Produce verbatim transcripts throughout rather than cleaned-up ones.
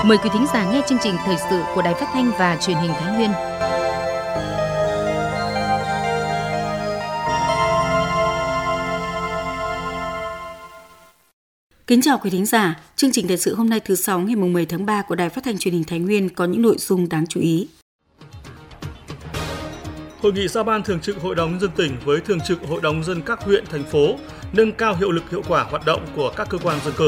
Mời quý thính giả nghe chương trình thời sự của Đài Phát thanh và Truyền hình Thái Nguyên. Kính chào quý thính giả, chương trình thời sự hôm nay thứ sáu ngày mười tháng ba của Đài Phát thanh Truyền hình Thái Nguyên có những nội dung đáng chú ý. Hội nghị giao ban thường trực Hội đồng nhân dân tỉnh với thường trực Hội đồng nhân dân các huyện, thành phố nâng cao hiệu lực hiệu quả hoạt động của các cơ quan dân cử.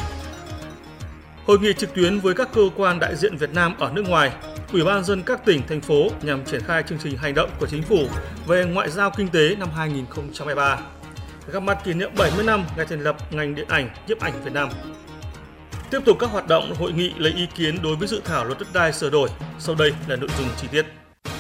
Hội nghị trực tuyến với các cơ quan đại diện Việt Nam ở nước ngoài, Ủy ban nhân dân các tỉnh, thành phố nhằm triển khai chương trình hành động của chính phủ về ngoại giao kinh tế năm hai nghìn không trăm hai mươi ba. Gặp mặt kỷ niệm bảy mươi năm ngày thành lập ngành điện ảnh, nhiếp ảnh Việt Nam. Tiếp tục các hoạt động hội nghị lấy ý kiến đối với dự thảo luật đất đai sửa đổi. Sau đây là nội dung chi tiết.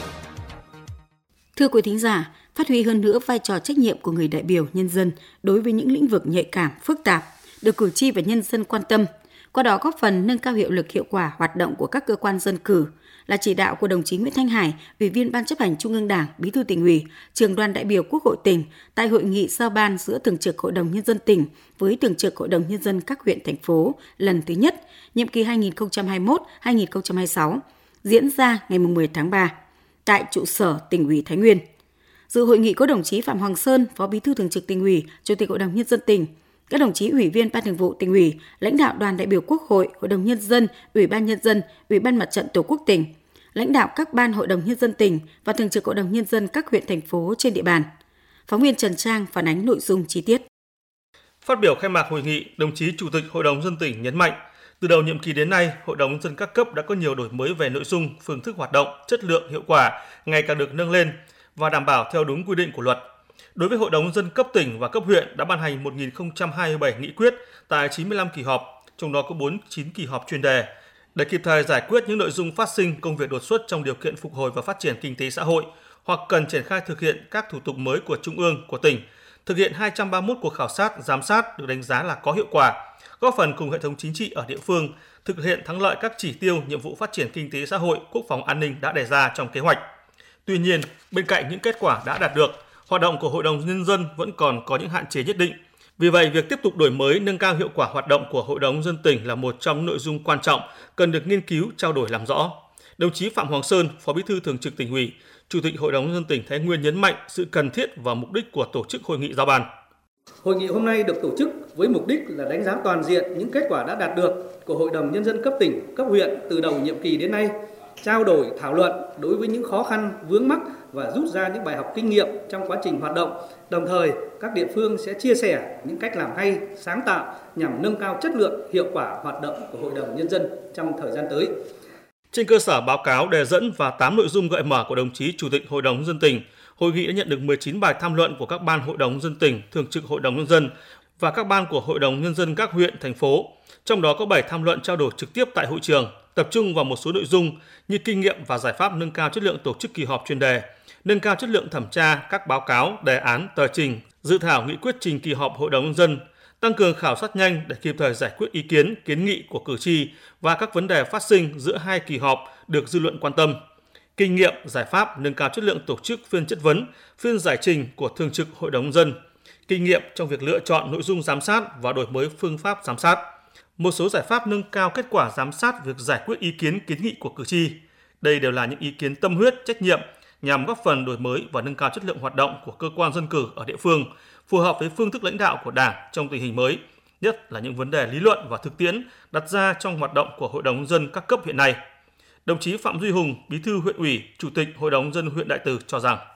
Thưa quý thính giả, phát huy hơn nữa vai trò trách nhiệm của người đại biểu nhân dân đối với những lĩnh vực nhạy cảm, phức tạp, được cử tri và nhân dân quan tâm, qua đó góp phần nâng cao hiệu lực hiệu quả hoạt động của các cơ quan dân cử, là chỉ đạo của đồng chí Nguyễn Thanh Hải, Ủy viên Ban Chấp hành Trung ương Đảng, Bí thư Tỉnh ủy, Trưởng đoàn đại biểu Quốc hội tỉnh tại hội nghị giao ban giữa Thường trực Hội đồng nhân dân tỉnh với Thường trực Hội đồng nhân dân các huyện, thành phố lần thứ nhất, nhiệm kỳ hai nghìn không trăm hai mươi mốt đến hai nghìn không trăm hai mươi sáu, diễn ra ngày mười tháng ba tại trụ sở Tỉnh ủy Thái Nguyên. Dự hội nghị có đồng chí Phạm Hoàng Sơn, Phó Bí thư Thường trực Tỉnh ủy, Chủ tịch Hội đồng nhân dân tỉnh, các đồng chí Ủy viên Ban Thường vụ Tỉnh ủy, lãnh đạo đoàn đại biểu Quốc hội, Hội đồng nhân dân, Ủy ban nhân dân, Ủy ban Mặt trận Tổ quốc tỉnh, lãnh đạo các ban Hội đồng nhân dân tỉnh và Thường trực Hội đồng nhân dân các huyện, thành phố trên địa bàn. Phóng viên Trần Trang phản ánh nội dung chi tiết. Phát biểu khai mạc hội nghị, đồng chí Chủ tịch Hội đồng nhân dân tỉnh nhấn mạnh, từ đầu nhiệm kỳ đến nay, Hội đồng nhân dân các cấp đã có nhiều đổi mới về nội dung, phương thức hoạt động, chất lượng, hiệu quả ngày càng được nâng lên và đảm bảo theo đúng quy định của luật. Đối với Hội đồng nhân dân cấp tỉnh và cấp huyện đã ban hành một nghìn không trăm hai mươi bảy nghị quyết tại chín mươi lăm kỳ họp, trong đó có bốn mươi chín kỳ họp chuyên đề, để kịp thời giải quyết những nội dung phát sinh công việc đột xuất trong điều kiện phục hồi và phát triển kinh tế xã hội hoặc cần triển khai thực hiện các thủ tục mới của Trung ương, của tỉnh, thực hiện hai trăm ba mươi mốt cuộc khảo sát, giám sát được đánh giá là có hiệu quả, góp phần cùng hệ thống chính trị ở địa phương thực hiện thắng lợi các chỉ tiêu, nhiệm vụ phát triển kinh tế xã hội, quốc phòng an ninh đã đề ra trong kế hoạch. Tuy nhiên, bên cạnh những kết quả đã đạt được, hoạt động của Hội đồng nhân dân vẫn còn có những hạn chế nhất định. Vì vậy, việc tiếp tục đổi mới, nâng cao hiệu quả hoạt động của Hội đồng nhân dân tỉnh là một trong những nội dung quan trọng cần được nghiên cứu, trao đổi làm rõ. Đồng chí Phạm Hoàng Sơn, Phó Bí thư Thường trực Tỉnh ủy, Chủ tịch Hội đồng nhân dân tỉnh Thái Nguyên nhấn mạnh sự cần thiết và mục đích của tổ chức hội nghị giao ban. Hội nghị hôm nay được tổ chức với mục đích là đánh giá toàn diện những kết quả đã đạt được của Hội đồng nhân dân cấp tỉnh, cấp huyện từ đầu nhiệm kỳ đến nay, trao đổi, thảo luận đối với những khó khăn, vướng mắc và rút ra những bài học kinh nghiệm trong quá trình hoạt động. Đồng thời, các địa phương sẽ chia sẻ những cách làm hay, sáng tạo nhằm nâng cao chất lượng, hiệu quả hoạt động của Hội đồng nhân dân trong thời gian tới. Trên cơ sở báo cáo, đề dẫn và tám nội dung gợi mở của đồng chí Chủ tịch Hội đồng nhân dân tỉnh, hội nghị đã nhận được mười chín bài tham luận của các ban Hội đồng nhân dân tỉnh, Thường trực Hội đồng nhân dân và các ban của Hội đồng nhân dân các huyện, thành phố. Trong đó có bảy tham luận trao đổi trực tiếp tại hội trường, tập trung vào một số nội dung như kinh nghiệm và giải pháp nâng cao chất lượng tổ chức kỳ họp chuyên đề, nâng cao chất lượng thẩm tra các báo cáo, đề án, tờ trình, dự thảo nghị quyết trình kỳ họp Hội đồng nhân dân, tăng cường khảo sát nhanh để kịp thời giải quyết ý kiến, kiến nghị của cử tri và các vấn đề phát sinh giữa hai kỳ họp được dư luận quan tâm. Kinh nghiệm, giải pháp nâng cao chất lượng tổ chức phiên chất vấn, phiên giải trình của Thường trực Hội đồng nhân dân, kinh nghiệm trong việc lựa chọn nội dung giám sát và đổi mới phương pháp giám sát. Một số giải pháp nâng cao kết quả giám sát việc giải quyết ý kiến, kiến nghị của cử tri. Đây đều là những ý kiến tâm huyết, trách nhiệm nhằm góp phần đổi mới và nâng cao chất lượng hoạt động của cơ quan dân cử ở địa phương, phù hợp với phương thức lãnh đạo của Đảng trong tình hình mới, nhất là những vấn đề lý luận và thực tiễn đặt ra trong hoạt động của Hội đồng nhân dân các cấp hiện nay. Đồng chí Phạm Duy Hùng, Bí thư huyện ủy, Chủ tịch Hội đồng nhân dân huyện Đại Từ cho rằng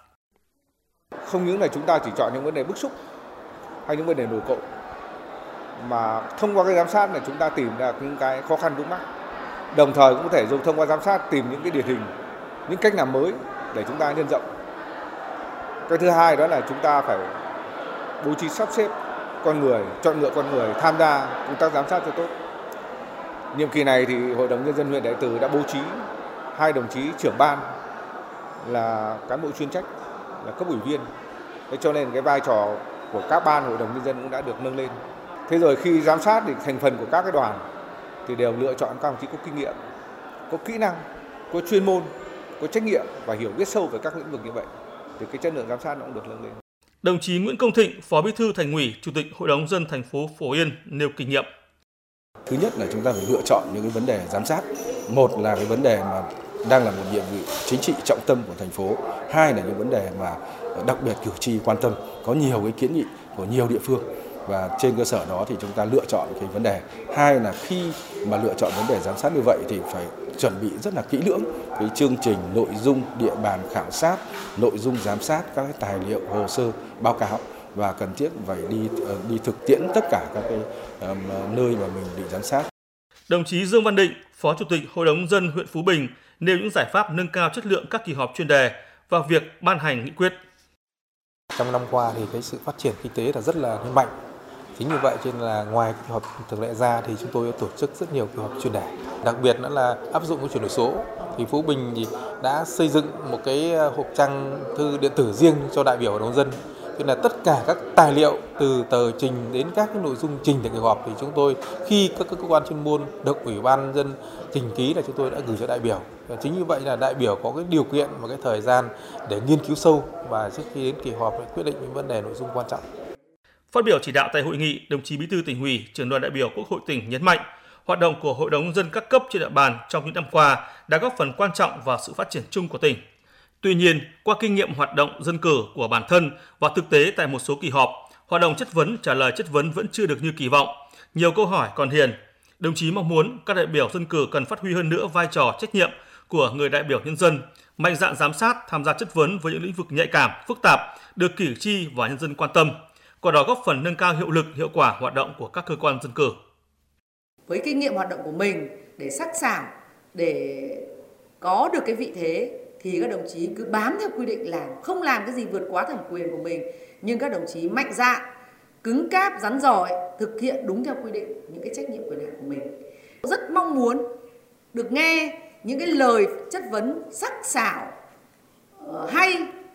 không những là chúng ta chỉ chọn những vấn đề bức xúc hay những vấn đề nổi cộm, mà thông qua cái giám sát này chúng ta tìm ra những cái khó khăn vướng mắc, đồng thời cũng có thể dùng thông qua giám sát tìm những cái điển hình, những cách làm mới để chúng ta nhân rộng. Cái thứ hai đó là chúng ta phải bố trí sắp xếp con người, chọn lựa con người tham gia công tác giám sát cho tốt. Nhiệm kỳ này thì Hội đồng nhân dân huyện Đại Từ đã bố trí hai đồng chí trưởng ban là cán bộ chuyên trách, là cấp ủy viên. Thế cho nên cái vai trò của các ban Hội đồng nhân dân cũng đã được nâng lên. Thế rồi khi giám sát thì thành phần của các cái đoàn thì đều lựa chọn các đồng chí có kinh nghiệm, có kỹ năng, có chuyên môn, có trách nhiệm và hiểu biết sâu về các lĩnh vực như vậy. Thì cái chất lượng giám sát nó cũng được nâng lên. Đồng chí Nguyễn Công Thịnh, Phó Bí thư Thành ủy, Chủ tịch Hội đồng nhân dân thành phố Phổ Yên nêu kinh nghiệm. Thứ nhất là chúng ta phải lựa chọn những cái vấn đề giám sát. Một là cái vấn đề mà đang là một nhiệm vụ chính trị trọng tâm của thành phố. Hai là những vấn đề mà đặc biệt cử tri quan tâm, có nhiều cái kiến nghị của nhiều địa phương. Và trên cơ sở đó thì chúng ta lựa chọn cái vấn đề. Hai là khi mà lựa chọn vấn đề giám sát như vậy thì phải chuẩn bị rất là kỹ lưỡng cái chương trình, nội dung, địa bàn khảo sát, nội dung giám sát, các cái tài liệu, hồ sơ, báo cáo và cần thiết phải đi đi thực tiễn tất cả các cái um, nơi mà mình định giám sát. Đồng chí Dương Văn Định, Phó Chủ tịch Hội đồng Nhân dân huyện Phú Bình nêu những giải pháp nâng cao chất lượng các kỳ họp chuyên đề và việc ban hành nghị quyết. Trong năm qua thì cái sự phát triển kinh tế là rất là mạnh. Chính như vậy cho nên là ngoài kỳ họp thường lệ ra thì chúng tôi tổ chức rất nhiều kỳ họp chuyên đề. Đặc biệt nữa là áp dụng cái chuyển đổi số thì Phú Bình thì đã xây dựng một cái hộp trang thư điện tử riêng cho đại biểu Hội đồng Nhân dân. Cho nên là tất cả các tài liệu từ tờ trình đến các cái nội dung trình tại kỳ họp thì chúng tôi khi các cơ quan chuyên môn được Ủy ban Nhân dân trình ký là chúng tôi đã gửi cho đại biểu. Và chính như vậy là đại biểu có cái điều kiện và cái thời gian để nghiên cứu sâu và trước khi đến kỳ họp để quyết định những vấn đề nội dung quan trọng. Phát biểu chỉ đạo tại hội nghị, đồng chí Bí thư Tỉnh ủy, Trưởng đoàn đại biểu Quốc hội tỉnh nhấn mạnh, hoạt động của Hội đồng Nhân dân các cấp trên địa bàn trong những năm qua đã góp phần quan trọng vào sự phát triển chung của tỉnh. Tuy nhiên, qua kinh nghiệm hoạt động dân cử của bản thân và thực tế tại một số kỳ họp, hoạt động chất vấn trả lời chất vấn vẫn chưa được như kỳ vọng. Nhiều câu hỏi còn hiền. Đồng chí mong muốn các đại biểu dân cử cần phát huy hơn nữa vai trò trách nhiệm của người đại biểu nhân dân, mạnh dạn giám sát, tham gia chất vấn với những lĩnh vực nhạy cảm, phức tạp, được cử tri và nhân dân quan tâm, qua đó góp phần nâng cao hiệu lực, hiệu quả hoạt động của các cơ quan dân cử. Với kinh nghiệm hoạt động của mình để sắc sảo, để có được cái vị thế thì các đồng chí cứ bám theo quy định làm, không làm cái gì vượt quá thẩm quyền của mình, nhưng các đồng chí mạnh dạn, cứng cáp, rắn giỏi, thực hiện đúng theo quy định những cái trách nhiệm quyền hạn của mình. Rất mong muốn được nghe những cái lời chất vấn sắc sảo, hay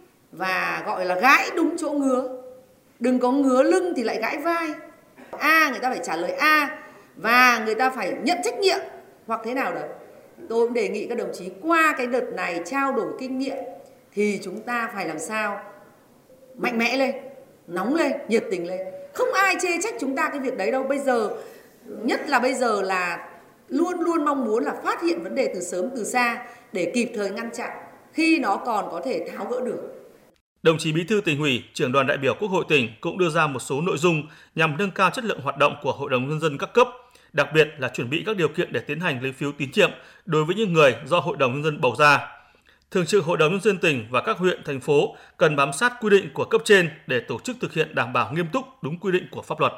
và gọi là gãi đúng chỗ ngứa. Đừng có ngứa lưng thì lại gãi vai. A, người ta phải trả lời A và người ta phải nhận trách nhiệm hoặc thế nào đấy. Tôi cũng đề nghị các đồng chí qua cái đợt này trao đổi kinh nghiệm thì chúng ta phải làm sao mạnh mẽ lên, nóng lên, nhiệt tình lên. Không ai chê trách chúng ta cái việc đấy đâu. Bây giờ, nhất là bây giờ là luôn luôn mong muốn là phát hiện vấn đề từ sớm từ xa để kịp thời ngăn chặn khi nó còn có thể tháo gỡ được. Đồng chí Bí thư Tỉnh ủy, Trưởng đoàn đại biểu Quốc hội tỉnh cũng đưa ra một số nội dung nhằm nâng cao chất lượng hoạt động của Hội đồng Nhân dân các cấp, đặc biệt là chuẩn bị các điều kiện để tiến hành lấy phiếu tín nhiệm đối với những người do Hội đồng Nhân dân bầu ra. Thường trực Hội đồng Nhân dân tỉnh và các huyện, thành phố cần bám sát quy định của cấp trên để tổ chức thực hiện đảm bảo nghiêm túc đúng quy định của pháp luật.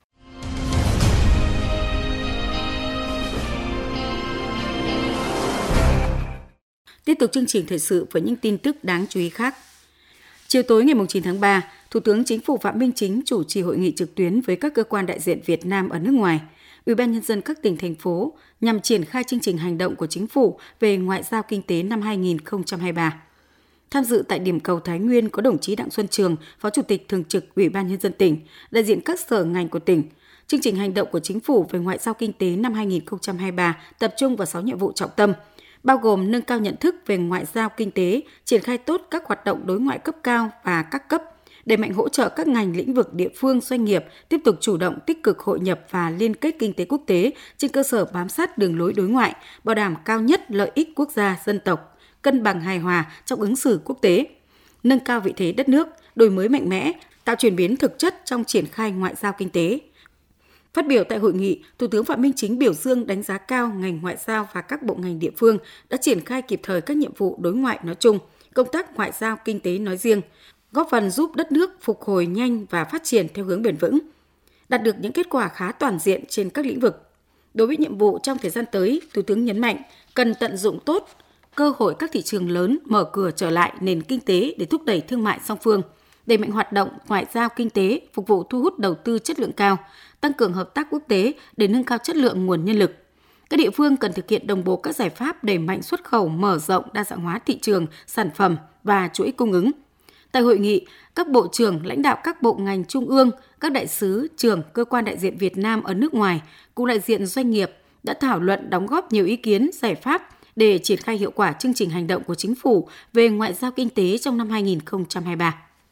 Tiếp tục chương trình thời sự với những tin tức đáng chú ý khác. Chiều tối ngày chín tháng ba, Thủ tướng Chính phủ Phạm Minh Chính chủ trì hội nghị trực tuyến với các cơ quan đại diện Việt Nam ở nước ngoài, Ủy ban Nhân dân các tỉnh, thành phố nhằm triển khai chương trình hành động của Chính phủ về ngoại giao kinh tế năm hai không hai ba. Tham dự tại điểm cầu Thái Nguyên có đồng chí Đặng Xuân Trường, Phó Chủ tịch Thường trực Ủy ban Nhân dân tỉnh, đại diện các sở ngành của tỉnh. Chương trình hành động của Chính phủ về ngoại giao kinh tế năm hai không hai ba tập trung vào sáu nhiệm vụ trọng tâm, bao gồm nâng cao nhận thức về ngoại giao kinh tế, triển khai tốt các hoạt động đối ngoại cấp cao và các cấp, đẩy mạnh hỗ trợ các ngành lĩnh vực địa phương doanh nghiệp tiếp tục chủ động tích cực hội nhập và liên kết kinh tế quốc tế trên cơ sở bám sát đường lối đối ngoại, bảo đảm cao nhất lợi ích quốc gia dân tộc, cân bằng hài hòa trong ứng xử quốc tế, nâng cao vị thế đất nước, đổi mới mạnh mẽ, tạo chuyển biến thực chất trong triển khai ngoại giao kinh tế. Phát biểu tại hội nghị, Thủ tướng Phạm Minh Chính biểu dương đánh giá cao ngành ngoại giao và các bộ ngành địa phương đã triển khai kịp thời các nhiệm vụ đối ngoại nói chung, công tác ngoại giao kinh tế nói riêng, góp phần giúp đất nước phục hồi nhanh và phát triển theo hướng bền vững, đạt được những kết quả khá toàn diện trên các lĩnh vực. Đối với nhiệm vụ trong thời gian tới, Thủ tướng nhấn mạnh cần tận dụng tốt cơ hội các thị trường lớn mở cửa trở lại nền kinh tế để thúc đẩy thương mại song phương, đẩy mạnh hoạt động ngoại giao kinh tế phục vụ thu hút đầu tư chất lượng cao, tăng cường hợp tác quốc tế để nâng cao chất lượng nguồn nhân lực. Các địa phương cần thực hiện đồng bộ các giải pháp đẩy mạnh xuất khẩu, mở rộng đa dạng hóa thị trường, sản phẩm và chuỗi cung ứng. Tại hội nghị, các bộ trưởng, lãnh đạo các bộ ngành trung ương, các đại sứ, trưởng, cơ quan đại diện Việt Nam ở nước ngoài, cùng đại diện doanh nghiệp đã thảo luận đóng góp nhiều ý kiến, giải pháp để triển khai hiệu quả chương trình hành động của Chính phủ về ngoại giao kinh tế trong năm hai không hai ba.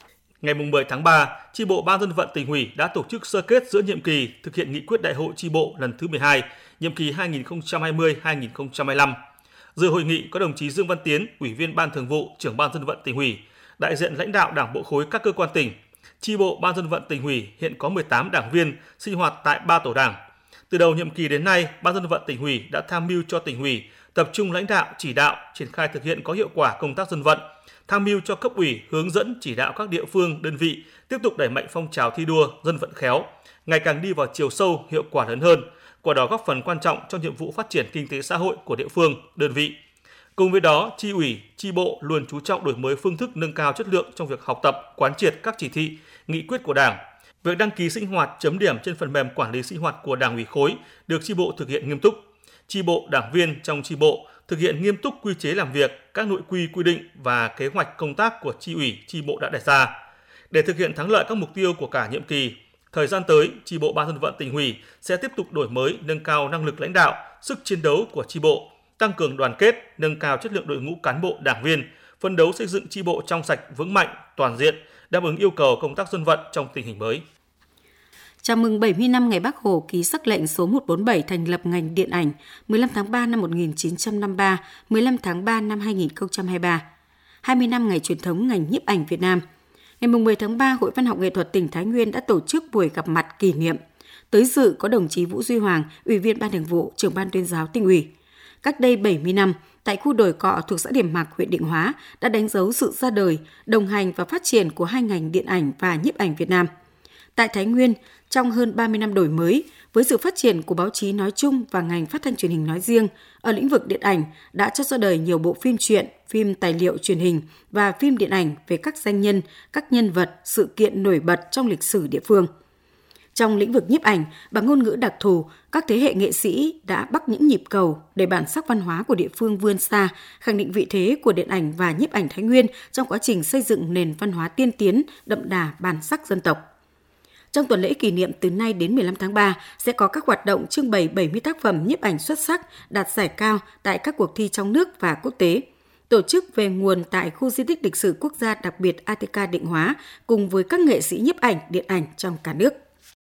Ngày mười tháng ba, chi bộ Ban dân vận Tỉnh ủy đã tổ chức sơ kết giữa nhiệm kỳ thực hiện nghị quyết Đại hội chi bộ lần thứ mười hai, nhiệm kỳ hai nghìn không trăm hai mươi đến hai nghìn không trăm hai mươi lăm. Dự hội nghị có đồng chí Dương Văn Tiến, Ủy viên Ban Thường vụ, Trưởng Ban dân vận Tỉnh ủy, đại diện lãnh đạo Đảng bộ khối các cơ quan tỉnh. Chi bộ Ban dân vận Tỉnh ủy hiện có mười tám đảng viên sinh hoạt tại ba tổ đảng. Từ đầu nhiệm kỳ đến nay, Ban dân vận Tỉnh ủy đã tham mưu cho Tỉnh ủy tập trung lãnh đạo, chỉ đạo, triển khai thực hiện có hiệu quả công tác dân vận, tham mưu cho cấp ủy hướng dẫn chỉ đạo các địa phương, đơn vị tiếp tục đẩy mạnh phong trào thi đua dân vận khéo, ngày càng đi vào chiều sâu, hiệu quả lớn hơn, qua đó góp phần quan trọng cho nhiệm vụ phát triển kinh tế xã hội của địa phương, đơn vị. Cùng với đó, chi ủy, chi bộ luôn chú trọng đổi mới phương thức nâng cao chất lượng trong việc học tập, quán triệt các chỉ thị, nghị quyết của Đảng. Việc đăng ký sinh hoạt chấm điểm trên phần mềm quản lý sinh hoạt của Đảng ủy khối được chi bộ thực hiện nghiêm túc. Chi bộ, đảng viên trong chi bộ thực hiện nghiêm túc quy chế làm việc, các nội quy quy định và kế hoạch công tác của chi ủy, chi bộ đã đặt ra. Để thực hiện thắng lợi các mục tiêu của cả nhiệm kỳ, thời gian tới, chi bộ Ban dân vận Tỉnh ủy sẽ tiếp tục đổi mới, nâng cao năng lực lãnh đạo, sức chiến đấu của chi bộ, tăng cường đoàn kết, nâng cao chất lượng đội ngũ cán bộ, đảng viên, phấn đấu xây dựng chi bộ trong sạch, vững mạnh, toàn diện, đáp ứng yêu cầu công tác dân vận trong tình hình mới. Chào mừng bảy mươi năm ngày Bác Hồ ký sắc lệnh số một trăm bốn mươi bảy thành lập ngành điện ảnh mười lăm tháng ba năm một nghìn chín trăm năm mươi ba, mười lăm tháng ba năm hai nghìn không trăm hai mươi ba. hai mươi năm ngày truyền thống ngành nhiếp ảnh Việt Nam. Ngày mười tháng ba, Hội Văn học Nghệ thuật tỉnh Thái Nguyên đã tổ chức buổi gặp mặt kỷ niệm. Tới dự có đồng chí Vũ Duy Hoàng, Ủy viên Ban Thường vụ, Trưởng Ban Tuyên giáo Tỉnh ủy. Cách đây bảy mươi năm, tại khu đồi Cọ thuộc xã Điểm Mặc, huyện Định Hóa đã đánh dấu sự ra đời, đồng hành và phát triển của hai ngành điện ảnh và nhiếp ảnh Việt Nam. Tại Thái Nguyên, trong hơn ba mươi năm đổi mới, với sự phát triển của báo chí nói chung và ngành phát thanh truyền hình nói riêng, ở lĩnh vực điện ảnh đã cho ra đời nhiều bộ phim truyện, phim tài liệu truyền hình và phim điện ảnh về các danh nhân, các nhân vật, sự kiện nổi bật trong lịch sử địa phương. Trong lĩnh vực nhiếp ảnh, bằng ngôn ngữ đặc thù, các thế hệ nghệ sĩ đã bắt những nhịp cầu để bản sắc văn hóa của địa phương vươn xa, khẳng định vị thế của điện ảnh và nhiếp ảnh Thái Nguyên trong quá trình xây dựng nền văn hóa tiên tiến, đậm đà bản sắc dân tộc. Trong tuần lễ kỷ niệm từ nay đến mười lăm tháng ba sẽ có các hoạt động trưng bày bảy mươi tác phẩm nhiếp ảnh xuất sắc đạt giải cao tại các cuộc thi trong nước và quốc tế. Tổ chức về nguồn tại khu di tích lịch sử quốc gia đặc biệt a tê ca Định Hóa cùng với các nghệ sĩ nhiếp ảnh, điện ảnh trong cả nước.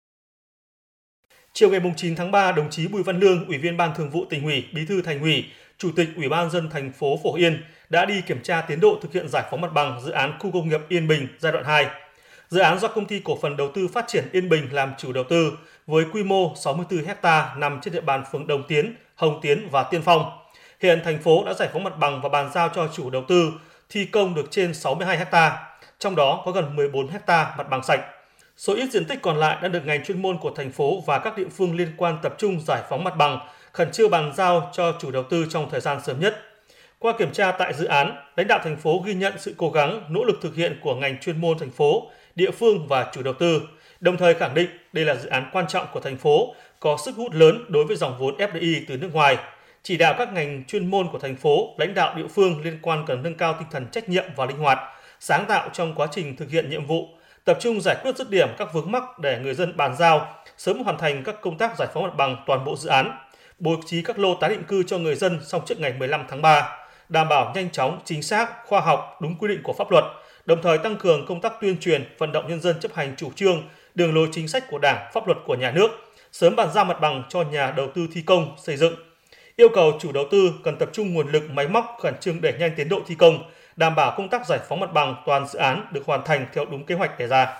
Chiều ngày chín tháng ba, đồng chí Bùi Văn Lương, Ủy viên Ban Thường vụ Tỉnh ủy, Bí thư Thành ủy, Chủ tịch Ủy ban nhân dân thành phố Phổ Yên đã đi kiểm tra tiến độ thực hiện giải phóng mặt bằng dự án khu công nghiệp Yên Bình giai đoạn hai. Dự án do Công ty Cổ phần Đầu tư Phát triển Yên Bình làm chủ đầu tư với quy mô sáu mươi tư héc ta nằm trên địa bàn phường Đồng Tiến, Hồng Tiến và Tiên Phong. Hiện thành phố đã giải phóng mặt bằng và bàn giao cho chủ đầu tư thi công được trên sáu mươi hai héc ta, trong đó có gần mười bốn héc ta mặt bằng sạch. Số ít diện tích còn lại đang được ngành chuyên môn của thành phố và các địa phương liên quan tập trung giải phóng mặt bằng, khẩn trương bàn giao cho chủ đầu tư trong thời gian sớm nhất. Qua kiểm tra tại dự án, lãnh đạo thành phố ghi nhận sự cố gắng, nỗ lực thực hiện của ngành chuyên môn thành phố, địa phương và chủ đầu tư, đồng thời khẳng định đây là dự án quan trọng của thành phố, có sức hút lớn đối với dòng vốn ép đê i từ nước ngoài. Chỉ đạo các ngành chuyên môn của thành phố, lãnh đạo địa phương liên quan cần nâng cao tinh thần trách nhiệm và linh hoạt, sáng tạo trong quá trình thực hiện nhiệm vụ, tập trung giải quyết dứt điểm các vướng mắc để người dân bàn giao, sớm hoàn thành các công tác giải phóng mặt bằng toàn bộ dự án, bố trí các lô tái định cư cho người dân xong trước ngày mười lăm tháng ba, đảm bảo nhanh chóng, chính xác, khoa học, đúng quy định của pháp luật, đồng thời tăng cường công tác tuyên truyền, vận động nhân dân chấp hành chủ trương, đường lối chính sách của Đảng, pháp luật của nhà nước, sớm bàn giao mặt bằng cho nhà đầu tư thi công, xây dựng. Yêu cầu chủ đầu tư cần tập trung nguồn lực máy móc khẩn trương đẩy nhanh tiến độ thi công, đảm bảo công tác giải phóng mặt bằng toàn dự án được hoàn thành theo đúng kế hoạch đề ra.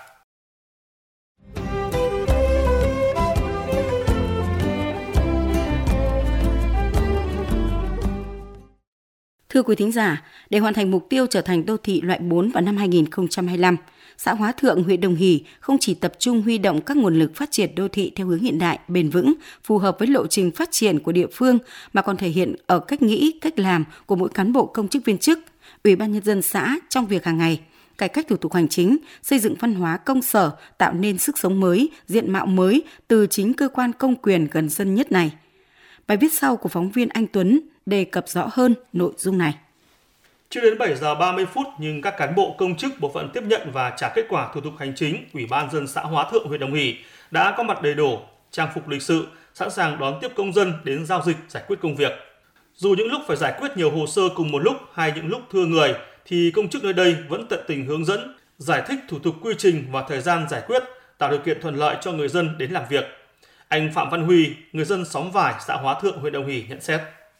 Thưa quý thính giả, để hoàn thành mục tiêu trở thành đô thị loại bốn vào năm hai nghìn không trăm hai mươi lăm, xã Hóa Thượng, huyện Đồng Hỷ không chỉ tập trung huy động các nguồn lực phát triển đô thị theo hướng hiện đại, bền vững, phù hợp với lộ trình phát triển của địa phương, mà còn thể hiện ở cách nghĩ, cách làm của mỗi cán bộ công chức viên chức, Ủy ban nhân dân xã trong việc hàng ngày, cải cách thủ tục hành chính, xây dựng văn hóa công sở, tạo nên sức sống mới, diện mạo mới từ chính cơ quan công quyền gần dân nhất này. Bài viết sau của phóng viên Anh Tuấn đề cập rõ hơn nội dung này. Chưa đến bảy giờ ba mươi phút nhưng các cán bộ công chức bộ phận tiếp nhận và trả kết quả thủ tục hành chính Ủy ban nhân dân xã Hóa Thượng, huyện Đồng Hỷ đã có mặt đầy đủ, trang phục lịch sự, sẵn sàng đón tiếp công dân đến giao dịch, giải quyết công việc. Dù những lúc phải giải quyết nhiều hồ sơ cùng một lúc hay những lúc thưa người thì công chức nơi đây vẫn tận tình hướng dẫn, giải thích thủ tục quy trình và thời gian giải quyết, tạo điều kiện thuận lợi cho người dân đến làm việc. Anh Phạm Văn Huy, người dân xóm Vải, xã Hóa Thượng, huyện Đồng Hỷ nhận xét.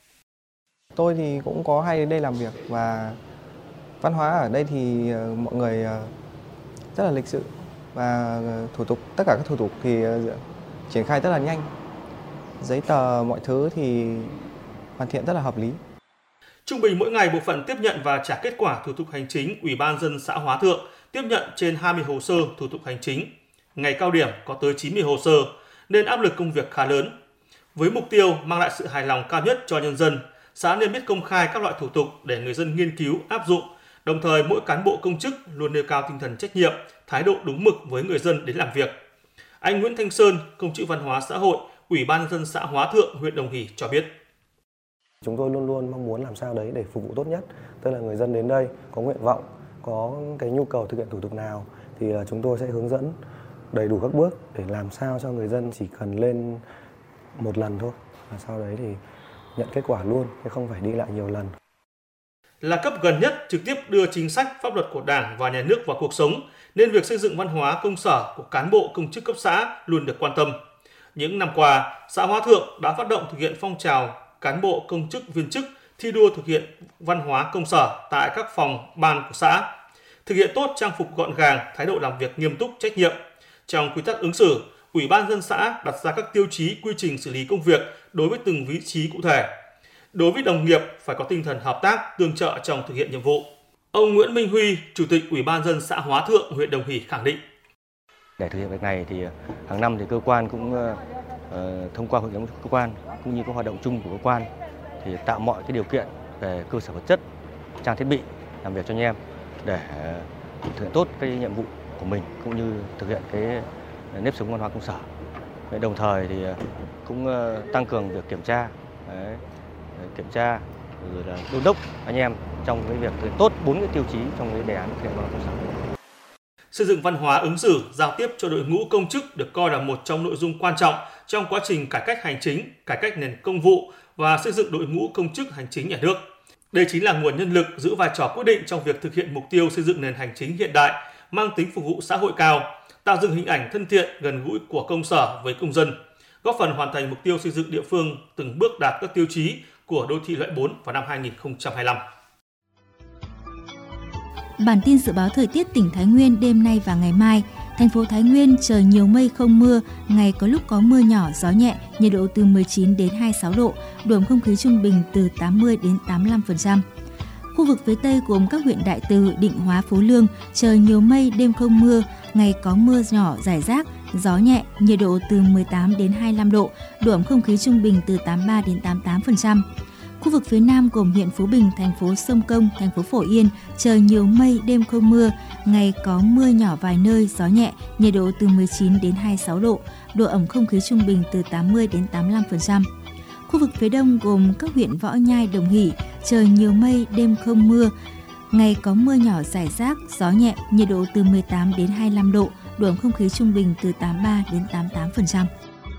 Tôi thì cũng có hay đến đây làm việc và văn hóa ở đây thì mọi người rất là lịch sự và thủ tục, tất cả các thủ tục thì triển khai rất là nhanh. Giấy tờ mọi thứ thì hoàn thiện rất là hợp lý. Trung bình mỗi ngày bộ phận tiếp nhận và trả kết quả thủ tục hành chính Ủy ban nhân dân xã Hóa Thượng tiếp nhận trên hai mươi hồ sơ thủ tục hành chính. Ngày cao điểm có tới chín mươi hồ sơ nên áp lực công việc khá lớn. Với mục tiêu mang lại sự hài lòng cao nhất cho nhân dân, xã nên biết công khai các loại thủ tục để người dân nghiên cứu, áp dụng. Đồng thời mỗi cán bộ công chức luôn nêu cao tinh thần trách nhiệm, thái độ đúng mực với người dân đến làm việc. Anh Nguyễn Thanh Sơn, công chức văn hóa xã hội, Ủy ban nhân dân xã Hóa Thượng, huyện Đồng Hỷ cho biết. Chúng tôi luôn luôn mong muốn làm sao đấy để phục vụ tốt nhất, tức là người dân đến đây có nguyện vọng, có cái nhu cầu thực hiện thủ tục nào thì chúng tôi sẽ hướng dẫn đầy đủ các bước để làm sao cho người dân chỉ cần lên một lần thôi, và sau đấy thì nhận kết quả luôn, chứ không phải đi lại nhiều lần. Là cấp gần nhất trực tiếp đưa chính sách, pháp luật của Đảng và Nhà nước vào cuộc sống, nên việc xây dựng văn hóa công sở của cán bộ công chức cấp xã luôn được quan tâm. Những năm qua, xã Hóa Thượng đã phát động thực hiện phong trào cán bộ công chức viên chức thi đua thực hiện văn hóa công sở tại các phòng ban của xã, thực hiện tốt trang phục gọn gàng, thái độ làm việc nghiêm túc, trách nhiệm. Trong quy tắc ứng xử, Ủy ban nhân dân xã đặt ra các tiêu chí quy trình xử lý công việc đối với từng vị trí cụ thể. Đối với đồng nghiệp phải có tinh thần hợp tác, tương trợ trong thực hiện nhiệm vụ. Ông Nguyễn Minh Huy, Chủ tịch Ủy ban nhân dân xã Hóa Thượng, huyện Đồng Hỷ khẳng định. Để thực hiện việc này thì hàng năm thì cơ quan cũng uh, thông qua hội đồng cơ quan cũng như các hoạt động chung của cơ quan thì tạo mọi cái điều kiện về cơ sở vật chất, trang thiết bị làm việc cho anh em để thực hiện tốt cái nhiệm vụ của mình cũng như thực hiện cái nếp sống văn hóa công sở. Đồng thời thì cũng tăng cường việc kiểm tra, đấy, kiểm tra rồi là đôn đốc anh em trong cái việc thực hiện tốt bốn cái tiêu chí trong cái đề án thực hiện văn hóa công sở. Xây dựng văn hóa ứng xử, giao tiếp cho đội ngũ công chức được coi là một trong nội dung quan trọng trong quá trình cải cách hành chính, cải cách nền công vụ và xây dựng đội ngũ công chức hành chính nhà nước. Đây chính là nguồn nhân lực giữ vai trò quyết định trong việc thực hiện mục tiêu xây dựng nền hành chính hiện đại, mang tính phục vụ xã hội cao, tạo dựng hình ảnh thân thiện, gần gũi của công sở với công dân, góp phần hoàn thành mục tiêu xây dựng địa phương từng bước đạt các tiêu chí của đô thị loại bốn vào năm hai nghìn không trăm hai mươi lăm. Bản tin dự báo thời tiết tỉnh Thái Nguyên đêm nay và ngày mai. Thành phố Thái Nguyên trời nhiều mây không mưa, ngày có lúc có mưa nhỏ, gió nhẹ, nhiệt độ từ mười chín đến hai mươi sáu độ, độ ẩm không khí trung bình từ tám mươi đến tám mươi lăm phần trăm. Khu vực phía Tây gồm các huyện Đại Từ, Định Hóa, Phú Lương, trời nhiều mây, đêm không mưa, ngày có mưa nhỏ rải rác, gió nhẹ, nhiệt độ từ mười tám đến hai mươi lăm độ, độ ẩm không khí trung bình từ tám mươi ba đến tám mươi tám phần trăm. Khu vực phía Nam gồm huyện Phú Bình, thành phố Sông Công, thành phố Phổ Yên, trời nhiều mây, đêm không mưa, ngày có mưa nhỏ vài nơi, gió nhẹ, nhiệt độ từ mười chín đến hai mươi sáu độ, độ ẩm không khí trung bình từ tám mươi đến tám mươi lăm phần trăm. Khu vực phía Đông gồm các huyện Võ Nhai, Đồng Hỷ, trời nhiều mây, đêm không mưa, ngày có mưa nhỏ rải rác, gió nhẹ, nhiệt độ từ mười tám đến hai mươi lăm độ, độ ẩm không khí trung bình từ tám mươi ba đến tám mươi tám phần trăm.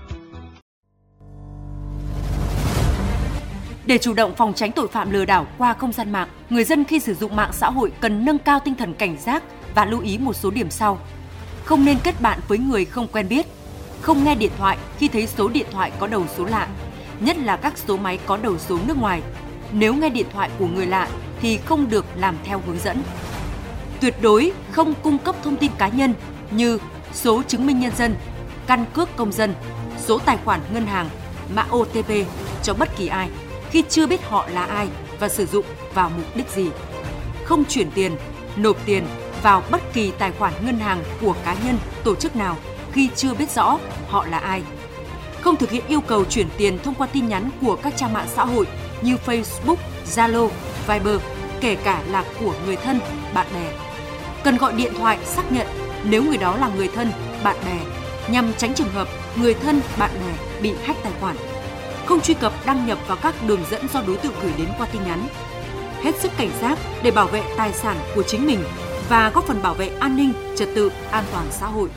Để chủ động phòng tránh tội phạm lừa đảo qua không gian mạng, người dân khi sử dụng mạng xã hội cần nâng cao tinh thần cảnh giác và lưu ý một số điểm sau. Không nên kết bạn với người không quen biết. Không nghe điện thoại khi thấy số điện thoại có đầu số lạ, nhất là các số máy có đầu số nước ngoài. Nếu nghe điện thoại của người lạ thì không được làm theo hướng dẫn. Tuyệt đối không cung cấp thông tin cá nhân như số chứng minh nhân dân, căn cước công dân, số tài khoản ngân hàng, mã ô tê pê cho bất kỳ ai khi chưa biết họ là ai và sử dụng vào mục đích gì. Không chuyển tiền, nộp tiền vào bất kỳ tài khoản ngân hàng của cá nhân, tổ chức nào khi chưa biết rõ họ là ai. Không thực hiện yêu cầu chuyển tiền thông qua tin nhắn của các trang mạng xã hội như Facebook, Zalo, Viber, kể cả là của người thân, bạn bè. Cần gọi điện thoại xác nhận nếu người đó là người thân, bạn bè, nhằm tránh trường hợp người thân, bạn bè bị hack tài khoản. Không truy cập đăng nhập vào các đường dẫn do đối tượng gửi đến qua tin nhắn. Hết sức cảnh giác để bảo vệ tài sản của chính mình và góp phần bảo vệ an ninh, trật tự, an toàn xã hội.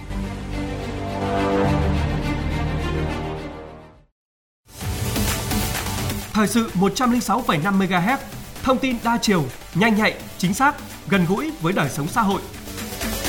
Thời sự một trăm lẻ sáu phẩy năm mê ga héc, thông tin đa chiều, nhanh nhạy, chính xác, gần gũi với đời sống xã hội.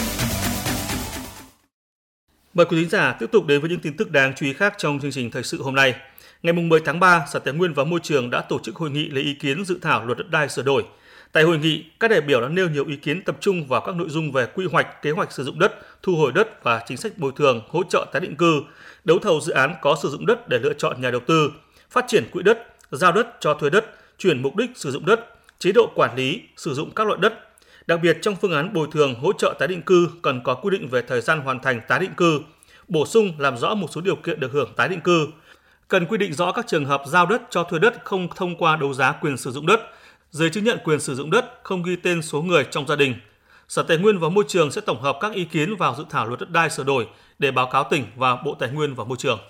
Mời quý thính giả tiếp tục đến với những tin tức đáng chú ý khác trong chương trình thời sự hôm nay. Ngày mười tháng ba, Sở Tài nguyên và Môi trường đã tổ chức hội nghị lấy ý kiến dự thảo luật đất đai sửa đổi. Tại hội nghị, các đại biểu đã nêu nhiều ý kiến tập trung vào các nội dung về quy hoạch, kế hoạch sử dụng đất, thu hồi đất và chính sách bồi thường, hỗ trợ tái định cư, đấu thầu dự án có sử dụng đất để lựa chọn nhà đầu tư, phát triển quỹ đất, giao đất cho thuê đất, chuyển mục đích sử dụng đất, chế độ quản lý, sử dụng các loại đất. Đặc biệt trong phương án bồi thường hỗ trợ tái định cư cần có quy định về thời gian hoàn thành tái định cư, bổ sung làm rõ một số điều kiện được hưởng tái định cư. Cần quy định rõ các trường hợp giao đất cho thuê đất không thông qua đấu giá quyền sử dụng đất, giấy chứng nhận quyền sử dụng đất không ghi tên số người trong gia đình. Sở Tài nguyên và Môi trường sẽ tổng hợp các ý kiến vào dự thảo luật đất đai sửa đổi để báo cáo tỉnh và Bộ Tài nguyên và Môi trường.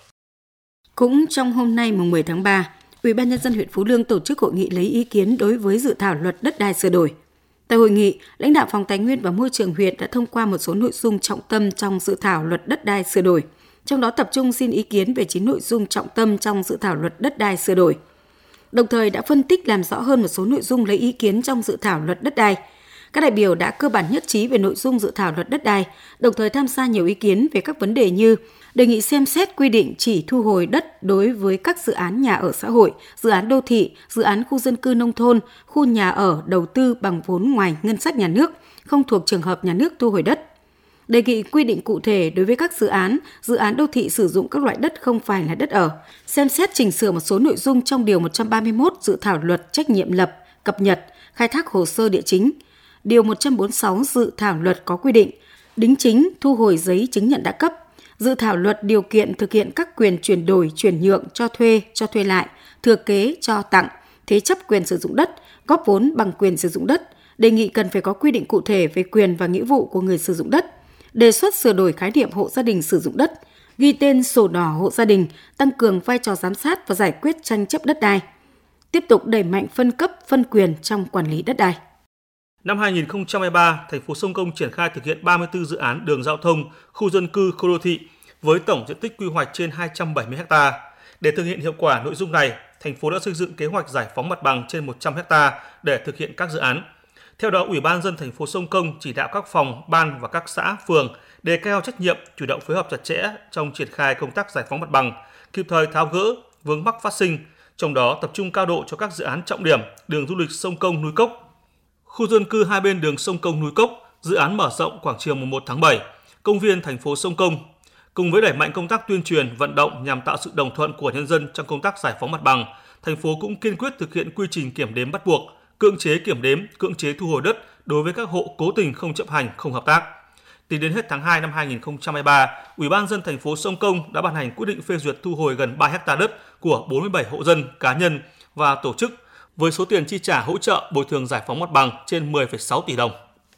Cũng trong hôm nay mùng mười tháng ba, Ủy ban nhân dân huyện Phú Lương tổ chức hội nghị lấy ý kiến đối với dự thảo luật đất đai sửa đổi. Tại hội nghị, lãnh đạo Phòng Tài nguyên và Môi trường huyện đã thông qua một số nội dung trọng tâm trong dự thảo luật đất đai sửa đổi, trong đó tập trung xin ý kiến về chín nội dung trọng tâm trong dự thảo luật đất đai sửa đổi. Đồng thời đã phân tích làm rõ hơn một số nội dung lấy ý kiến trong dự thảo luật đất đai. Các đại biểu đã cơ bản nhất trí về nội dung dự thảo luật đất đai, đồng thời tham gia nhiều ý kiến về các vấn đề như đề nghị xem xét quy định chỉ thu hồi đất đối với các dự án nhà ở xã hội, dự án đô thị, dự án khu dân cư nông thôn, khu nhà ở đầu tư bằng vốn ngoài ngân sách nhà nước, không thuộc trường hợp nhà nước thu hồi đất. Đề nghị quy định cụ thể đối với các dự án, dự án đô thị sử dụng các loại đất không phải là đất ở, xem xét chỉnh sửa một số nội dung trong Điều một trăm ba mươi mốt dự thảo luật trách nhiệm lập, cập nhật, khai thác hồ sơ địa chính. Điều một trăm bốn mươi sáu dự thảo luật có quy định đính chính, thu hồi giấy chứng nhận đã cấp. Dự thảo luật điều kiện thực hiện các quyền chuyển đổi, chuyển nhượng, cho thuê, cho thuê lại, thừa kế, cho tặng, thế chấp quyền sử dụng đất, góp vốn bằng quyền sử dụng đất. Đề nghị cần phải có quy định cụ thể về quyền và nghĩa vụ của người sử dụng đất. Đề xuất sửa đổi khái niệm hộ gia đình sử dụng đất, ghi tên sổ đỏ hộ gia đình, tăng cường vai trò giám sát và giải quyết tranh chấp đất đai. Tiếp tục đẩy mạnh phân cấp, phân quyền trong quản lý đất đai. Năm hai nghìn không trăm hai mươi ba, thành phố Sông Công triển khai thực hiện ba mươi tư dự án đường giao thông, khu dân cư, khu đô thị với tổng diện tích quy hoạch trên hai trăm bảy mươi héc ta. Để thực hiện hiệu quả nội dung này, thành phố đã xây dựng kế hoạch giải phóng mặt bằng trên một trăm héc ta để thực hiện các dự án. Theo đó, Ủy ban nhân dân thành phố Sông Công chỉ đạo các phòng, ban và các xã, phường đề cao trách nhiệm, chủ động phối hợp chặt chẽ trong triển khai công tác giải phóng mặt bằng, kịp thời tháo gỡ vướng mắc phát sinh, trong đó tập trung cao độ cho các dự án trọng điểm đường du lịch Sông Công Núi Cốc, khu dân cư hai bên đường Sông Công Núi Cốc, dự án mở rộng quảng trường mùng một tháng bảy, công viên thành phố Sông Công. Cùng với đẩy mạnh công tác tuyên truyền, vận động nhằm tạo sự đồng thuận của nhân dân trong công tác giải phóng mặt bằng, thành phố cũng kiên quyết thực hiện quy trình kiểm đếm bắt buộc, cưỡng chế kiểm đếm, cưỡng chế thu hồi đất đối với các hộ cố tình không chấp hành, không hợp tác. Tính đến hết tháng hai năm hai nghìn không trăm hai mươi ba, Ủy ban nhân dân thành phố Sông Công đã ban hành quyết định phê duyệt thu hồi gần ba héc ta đất của bốn mươi bảy hộ dân, cá nhân và tổ chức với số tiền chi trả hỗ trợ bồi thường giải phóng mặt bằng trên mười phẩy sáu tỷ đồng.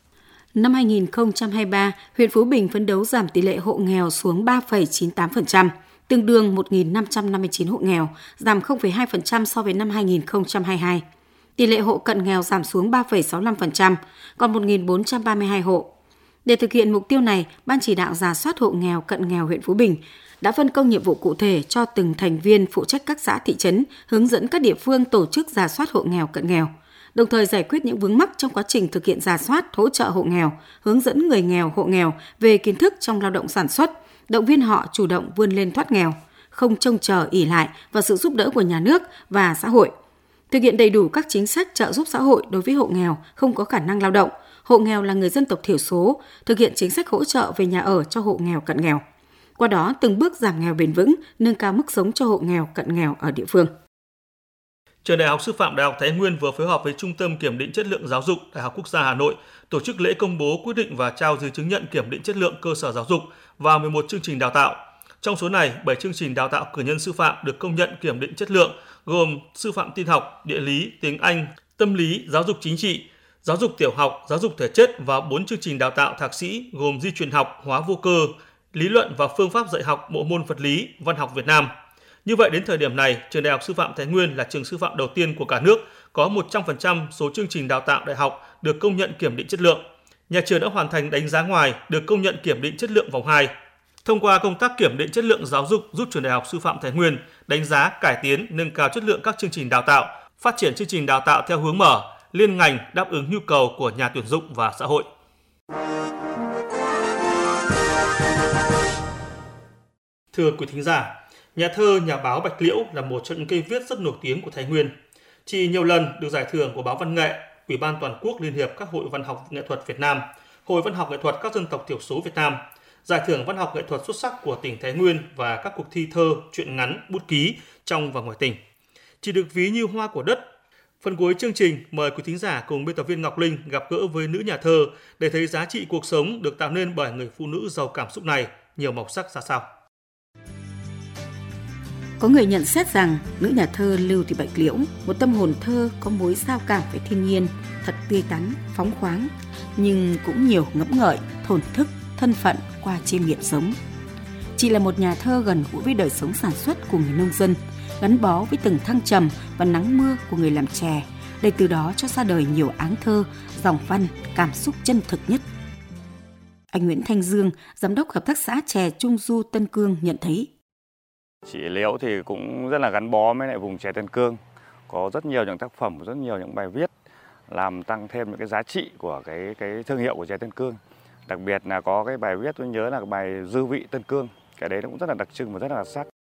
Năm hai nghìn không trăm hai mươi ba, huyện Phú Bình phấn đấu giảm tỷ lệ hộ nghèo xuống ba phẩy chín mươi tám phần trăm, tương đương một nghìn năm trăm năm mươi chín hộ nghèo, giảm không phẩy hai phần trăm so với năm hai nghìn không trăm hai mươi hai. Tỷ lệ hộ cận nghèo giảm xuống ba phẩy sáu mươi lăm phần trăm, còn một nghìn bốn trăm ba mươi hai hộ. Để thực hiện mục tiêu này, Ban chỉ đạo rà soát hộ nghèo cận nghèo huyện Phú Bình đã phân công nhiệm vụ cụ thể cho từng thành viên phụ trách các xã thị trấn, hướng dẫn các địa phương tổ chức rà soát hộ nghèo cận nghèo, đồng thời giải quyết những vướng mắc trong quá trình thực hiện rà soát, hỗ trợ hộ nghèo, hướng dẫn người nghèo, hộ nghèo về kiến thức trong lao động sản xuất, động viên họ chủ động vươn lên thoát nghèo, không trông chờ ỷ lại vào sự giúp đỡ của nhà nước và xã hội. Thực hiện đầy đủ các chính sách trợ giúp xã hội đối với hộ nghèo không có khả năng lao động, hộ nghèo là người dân tộc thiểu số, thực hiện chính sách hỗ trợ về nhà ở cho hộ nghèo cận nghèo. Qua đó từng bước giảm nghèo bền vững, nâng cao mức sống cho hộ nghèo cận nghèo ở địa phương. Trường Đại học Sư phạm Đại học Thái Nguyên vừa phối hợp với Trung tâm Kiểm định Chất lượng Giáo dục Đại học Quốc gia Hà Nội tổ chức lễ công bố quyết định và trao giấy chứng nhận kiểm định chất lượng cơ sở giáo dục vào mười một chương trình đào tạo. Trong số này, bảy chương trình đào tạo cử nhân sư phạm được công nhận kiểm định chất lượng gồm sư phạm tin học, địa lý, tiếng Anh, tâm lý, giáo dục chính trị, giáo dục tiểu học, giáo dục thể chất và bốn chương trình đào tạo thạc sĩ gồm di truyền học, hóa vô cơ, lý luận và phương pháp dạy học bộ môn vật lý, văn học Việt Nam. Như vậy, đến thời điểm này, Trường Đại học Sư phạm Thái Nguyên là trường sư phạm đầu tiên của cả nước có một trăm phần trăm số chương trình đào tạo đại học được công nhận kiểm định chất lượng. Nhà trường đã hoàn thành đánh giá ngoài được công nhận kiểm định chất lượng vòng hai. Thông qua công tác kiểm định chất lượng giáo dục giúp Trường Đại học Sư phạm Thái Nguyên đánh giá, cải tiến, nâng cao chất lượng các chương trình đào tạo, phát triển chương trình đào tạo theo hướng mở, liên ngành đáp ứng nhu cầu của nhà tuyển dụng và xã hội. Thưa quý thính giả, nhà thơ, nhà báo Bạch Liễu là một trong những cây viết rất nổi tiếng của Thái Nguyên. Chị nhiều lần được giải thưởng của Báo Văn nghệ, Ủy ban Toàn quốc Liên hiệp các hội văn học nghệ thuật Việt Nam, Hội văn học nghệ thuật các dân tộc thiểu số Việt Nam, giải thưởng văn học nghệ thuật xuất sắc của tỉnh Thái Nguyên và các cuộc thi thơ, truyện ngắn, bút ký trong và ngoài tỉnh. Chị được ví như hoa của đất. Phần cuối chương trình, mời quý thính giả cùng biên tập viên Ngọc Linh gặp gỡ với nữ nhà thơ để thấy giá trị cuộc sống được tạo nên bởi người phụ nữ giàu cảm xúc này nhiều màu sắc ra sao. Có người nhận xét rằng nữ nhà thơ Lưu Thị Bạch Liễu, một tâm hồn thơ có mối giao cảm với thiên nhiên, thật tươi tắn, phóng khoáng, nhưng cũng nhiều ngẫm ngợi, thổn thức, thân phận qua chiêm nghiệm sống. Chị là một nhà thơ gần gũi với đời sống sản xuất của người nông dân, gắn bó với từng thăng trầm và nắng mưa của người làm chè, để từ đó cho ra đời nhiều áng thơ, dòng văn, cảm xúc chân thực nhất. Anh Nguyễn Thanh Dương, giám đốc hợp tác xã chè Trung Du Tân Cương nhận thấy. Chị Liễu thì cũng rất là gắn bó với lại vùng chè Tân Cương, có rất nhiều những tác phẩm, rất nhiều những bài viết làm tăng thêm những cái giá trị của cái cái thương hiệu của chè Tân Cương. Đặc biệt là có cái bài viết tôi nhớ là cái bài Dư vị Tân Cương, cái đấy nó cũng rất là đặc trưng và rất là đặc sắc.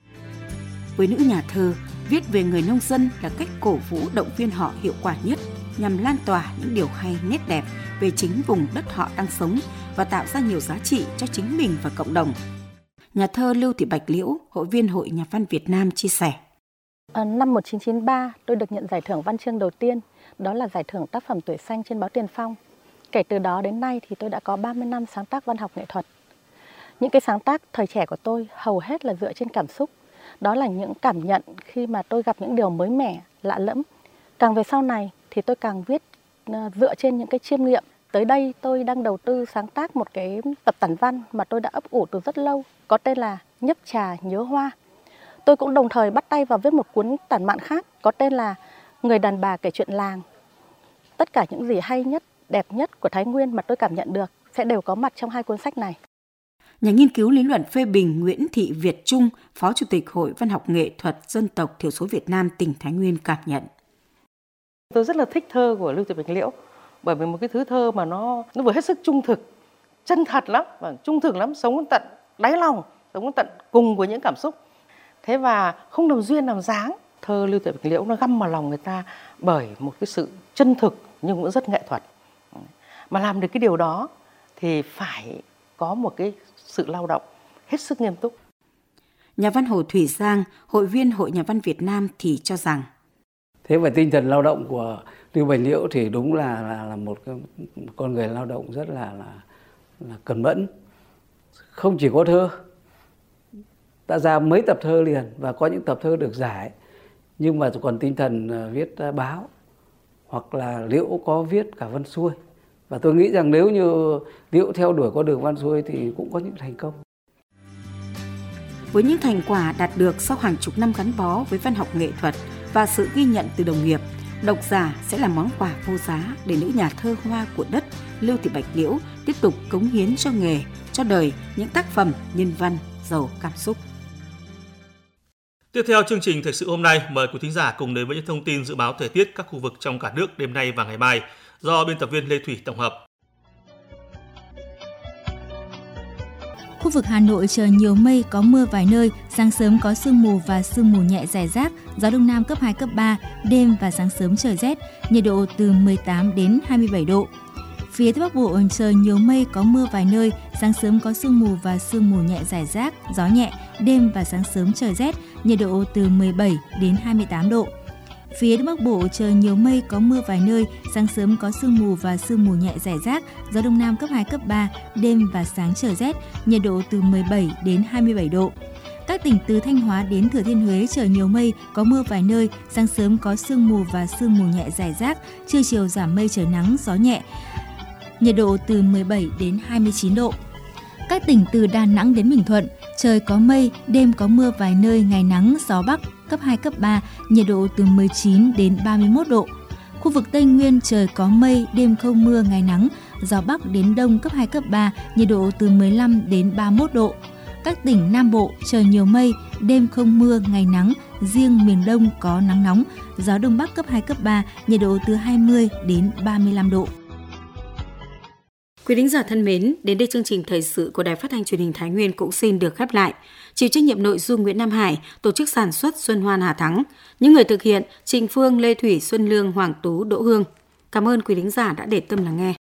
Với nữ nhà thơ, viết về người nông dân là cách cổ vũ động viên họ hiệu quả nhất nhằm lan tỏa những điều hay nét đẹp về chính vùng đất họ đang sống và tạo ra nhiều giá trị cho chính mình và cộng đồng. Nhà thơ Lưu Thị Bạch Liễu, hội viên Hội Nhà văn Việt Nam chia sẻ. À, năm một nghìn chín trăm chín mươi ba, tôi được nhận giải thưởng văn chương đầu tiên, đó là giải thưởng tác phẩm tuổi xanh trên báo Tiền Phong. Kể từ đó đến nay thì tôi đã có ba mươi năm sáng tác văn học nghệ thuật. Những cái sáng tác thời trẻ của tôi hầu hết là dựa trên cảm xúc. Đó là những cảm nhận khi mà tôi gặp những điều mới mẻ, lạ lẫm. Càng về sau này thì tôi càng viết dựa trên những cái chiêm nghiệm. Tới đây tôi đang đầu tư sáng tác một cái tập tản văn mà tôi đã ấp ủ từ rất lâu, có tên là Nhấp trà nhớ hoa. Tôi cũng đồng thời bắt tay vào viết một cuốn tản mạn khác có tên là Người đàn bà kể chuyện làng. Tất cả những gì hay nhất, đẹp nhất của Thái Nguyên mà tôi cảm nhận được sẽ đều có mặt trong hai cuốn sách này. Nhà nghiên cứu lý luận phê bình Nguyễn Thị Việt Trung, Phó Chủ tịch Hội Văn học Nghệ thuật Dân tộc Thiểu số Việt Nam tỉnh Thái Nguyên cảm nhận. Tôi rất là thích thơ của Lưu Thị Bạch Liễu, bởi vì một cái thứ thơ mà nó nó vừa hết sức trung thực, chân thật lắm, và trung thực lắm, sống đến tận đáy lòng, sống đến tận cùng với những cảm xúc. Thế và không đồng duyên làm dáng. Thơ Lưu Thị Bạch Liễu nó găm vào lòng người ta bởi một cái sự chân thực nhưng cũng rất nghệ thuật. Mà làm được cái điều đó thì phải có một cái sự lao động hết sức nghiêm túc. Nhà văn Hồ Thủy Giang, hội viên Hội Nhà văn Việt Nam thì cho rằng thế và tinh thần lao động của Lưu Bạch Liễu thì đúng là là, là một cái, con người lao động rất là là là cần mẫn. Không chỉ có thơ, đã ra mấy tập thơ liền và có những tập thơ được giải, nhưng mà còn tinh thần viết báo, hoặc là Liễu có viết cả văn xuôi. Và tôi nghĩ rằng nếu như Liễu theo đuổi con đường văn xuôi thì cũng có những thành công. Với những thành quả đạt được sau hàng chục năm gắn bó với văn học nghệ thuật và sự ghi nhận từ đồng nghiệp, độc giả sẽ là món quà vô giá để nữ nhà thơ hoa của đất Lưu Thị Bạch Liễu tiếp tục cống hiến cho nghề, cho đời những tác phẩm nhân văn giàu cảm xúc. Tiếp theo chương trình thời sự hôm nay, mời quý thính giả cùng đến với những thông tin dự báo thời tiết các khu vực trong cả nước đêm nay và ngày mai do biên tập viên Lê Thủy tổng hợp. Khu vực Hà Nội trời nhiều mây, có mưa vài nơi, sáng sớm có sương mù và sương mù nhẹ rải rác, gió đông nam cấp hai, cấp ba, đêm và sáng sớm trời rét, nhiệt độ từ mười tám đến hai mươi bảy độ. Phía Tây Bắc Bộ trời nhiều mây, có mưa vài nơi, sáng sớm có sương mù và sương mù nhẹ rải rác, gió nhẹ, đêm và sáng sớm trời rét, nhiệt độ từ mười bảy đến hai mươi tám độ. Phía Đông Bắc Bộ trời nhiều mây, có mưa vài nơi, sáng sớm có sương mù và sương mù nhẹ rải rác, gió đông nam cấp hai, cấp ba, đêm và sáng trời rét, nhiệt độ từ mười bảy đến hai mươi bảy độ. Các tỉnh từ Thanh Hóa đến Thừa Thiên Huế trời nhiều mây, có mưa vài nơi, sáng sớm có sương mù và sương mù nhẹ rải rác, trưa chiều giảm mây trời nắng, gió nhẹ, nhiệt độ từ mười bảy đến hai mươi chín độ. Các tỉnh từ Đà Nẵng đến Bình Thuận, trời có mây, đêm có mưa vài nơi, ngày nắng, gió Bắc, cấp hai, cấp ba, nhiệt độ từ mười chín đến ba mươi mốt độ. Khu vực Tây Nguyên trời có mây, đêm không mưa, ngày nắng, gió Bắc đến Đông cấp hai, cấp ba, nhiệt độ từ mười lăm đến ba mươi mốt độ. Các tỉnh Nam Bộ trời nhiều mây, đêm không mưa, ngày nắng, riêng miền Đông có nắng nóng, gió Đông Bắc cấp hai, cấp ba, nhiệt độ từ hai mươi đến ba mươi lăm độ. Quý thính giả thân mến, đến đây chương trình thời sự của Đài Phát thanh Truyền hình Thái Nguyên cũng xin được khép lại. Chịu trách nhiệm nội dung Nguyễn Nam Hải, tổ chức sản xuất Xuân Hoan Hà Thắng, những người thực hiện Trình Phương, Lê Thủy, Xuân Lương, Hoàng Tú, Đỗ Hương. Cảm ơn quý thính giả đã để tâm lắng nghe.